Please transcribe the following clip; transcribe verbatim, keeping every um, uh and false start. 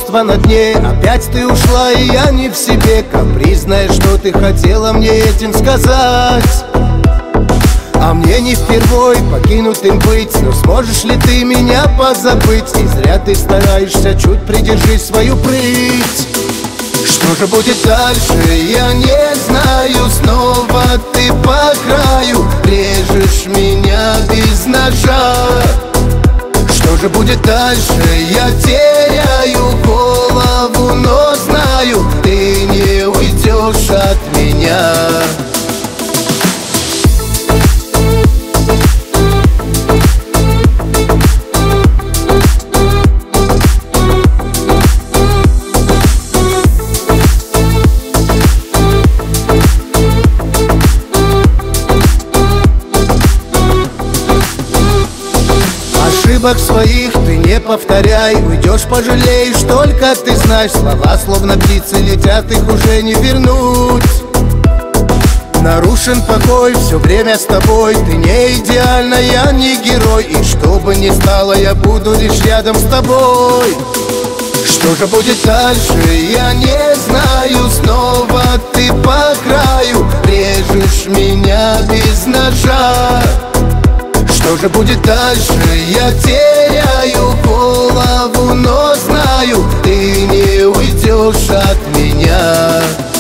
чувства на дне. Опять ты ушла, и я не в себе. Капризная, что ты хотела мне этим сказать? А мне не впервой покинутым быть. Но сможешь ли ты меня позабыть? И зря ты стараешься, чуть придержи свою прыть. Что же будет дальше, я не знаю. Снова ты по краю режешь меня без ножа. Что же будет дальше, я теряю голову, но знаю, ты не уйдешь от меня. Ошибок своих ты не повторяй. Уйдешь, пожалеешь, только ты знаешь. Слова словно птицы летят, их уже не вернуть. Нарушен покой, все время с тобой. Ты не идеальна, я не герой. И что бы ни стало, я буду лишь рядом с тобой. Что же будет дальше, я не знаю. Снова ты по краю режешь меня без ножа. Что же будет дальше, я теряю голову, но знаю, ты не уйдешь от меня.